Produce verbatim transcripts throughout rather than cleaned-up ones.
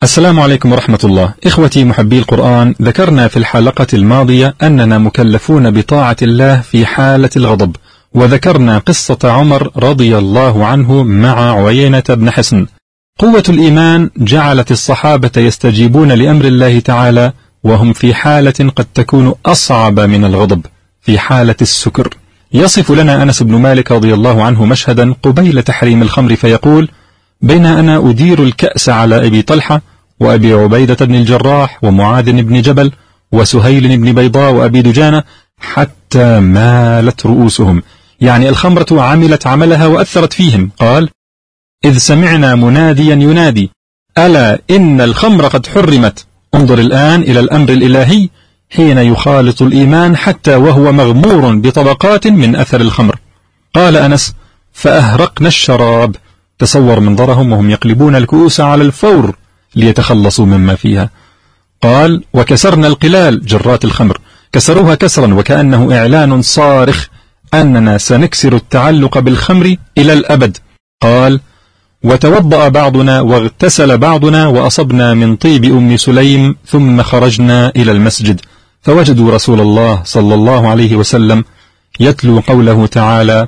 السلام عليكم ورحمة الله. إخوتي محبي القرآن، ذكرنا في الحلقة الماضية أننا مكلفون بطاعة الله في حالة الغضب، وذكرنا قصة عمر رضي الله عنه مع عيينة بن حصن. قوة الإيمان جعلت الصحابة يستجيبون لأمر الله تعالى وهم في حالة قد تكون أصعب من الغضب، في حالة السكر. يصف لنا أنس بن مالك رضي الله عنه مشهدا قبيل تحريم الخمر فيقول: بين أنا أدير الكأس على أبي طلحة وأبي عبيدة بن الجراح ومعاذ بن جبل وسهيل بن بيضاء وأبي دجانة حتى مالت رؤوسهم، يعني الخمرة عملت عملها وأثرت فيهم. قال: إذ سمعنا مناديا ينادي ألا إن الخمر قد حرمت. انظر الآن إلى الأمر الإلهي حين يخالط الإيمان حتى وهو مغمور بطبقات من أثر الخمر. قال أنس: فأهرقنا الشراب. تصور منظرهم وهم يقلبون الكؤوس على الفور ليتخلصوا مما فيها. قال: وكسرنا القلال، جرات الخمر، كسروها كسرا وكأنه إعلان صارخ أننا سنكسر التعلق بالخمر إلى الأبد. قال: وتوضأ بعضنا واغتسل بعضنا وأصبنا من طيب أم سليم ثم خرجنا إلى المسجد فوجدوا رسول الله صلى الله عليه وسلم يتلو قوله تعالى: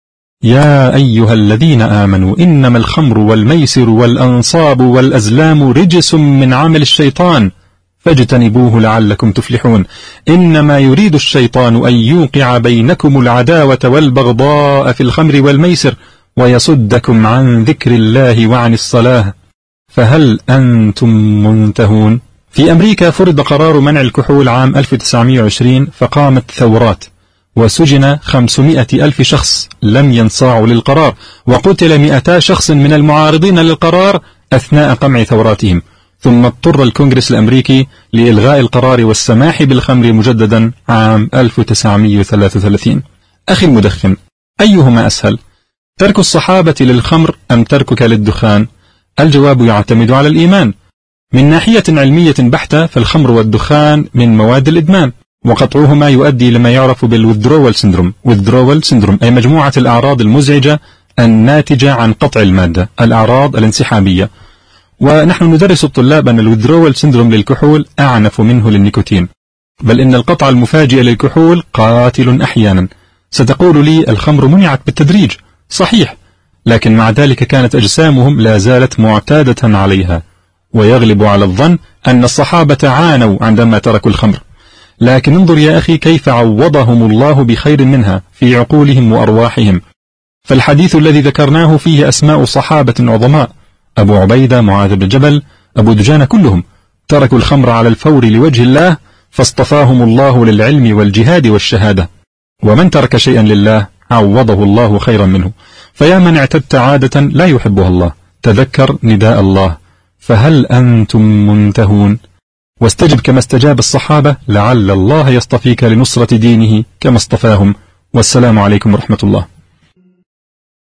يا أيها الذين آمنوا إنما الخمر والميسر والأنصاب والأزلام رجس من عمل الشيطان فاجتنبوه لعلكم تفلحون. إنما يريد الشيطان أن يوقع بينكم العداوة والبغضاء في الخمر والميسر ويصدكم عن ذكر الله وعن الصلاة فهل أنتم منتهون؟ في أمريكا فرض قرار منع الكحول عام ألف وتسعمائة وعشرين فقامت ثورات وسجن خمسمائة ألف شخص لم ينصاعوا للقرار، وقتل مئتا شخص من المعارضين للقرار أثناء قمع ثوراتهم. ثم اضطر الكونغرس الأمريكي لإلغاء القرار والسماح بالخمر مجددا عام ألف وتسعمائة وثلاثة وثلاثين. أخي المدخن، أيهما أسهل؟ ترك الصحابة للخمر أم تركك للدخان؟ الجواب يعتمد على الإيمان. من ناحية علمية بحتة فالخمر والدخان من مواد الإدمان، وقطعهما يؤدي لما يعرف بالwithdrawal syndrome. withdrawal syndrome أي مجموعة الأعراض المزعجة الناتجة عن قطع المادة، الأعراض الانسحابية. ونحن ندرس الطلاب أن الwithdrawal syndrome للكحول أعنف منه للنيكوتين، بل إن القطع المفاجئ للكحول قاتل أحيانا. ستقول لي الخمر منعت بالتدريج، صحيح، لكن مع ذلك كانت أجسامهم لا زالت معتادة عليها، ويغلب على الظن أن الصحابة عانوا عندما تركوا الخمر. لكن انظر يا أخي كيف عوضهم الله بخير منها في عقولهم وأرواحهم. فالحديث الذي ذكرناه فيه أسماء صحابة عظماء: أبو عبيدة، معاذ بن جبل، أبو دجانة، كلهم تركوا الخمر على الفور لوجه الله فاصطفاهم الله للعلم والجهاد والشهادة. ومن ترك شيئا لله عوضه الله خيرا منه. فيا من اعتدت عادة لا يحبها الله، تذكر نداء الله: فهل أنتم منتهون؟ واستجب كما استجاب الصحابة لعل الله يصطفيك لنصرة دينه كما اصطفاهم. والسلام عليكم ورحمة الله.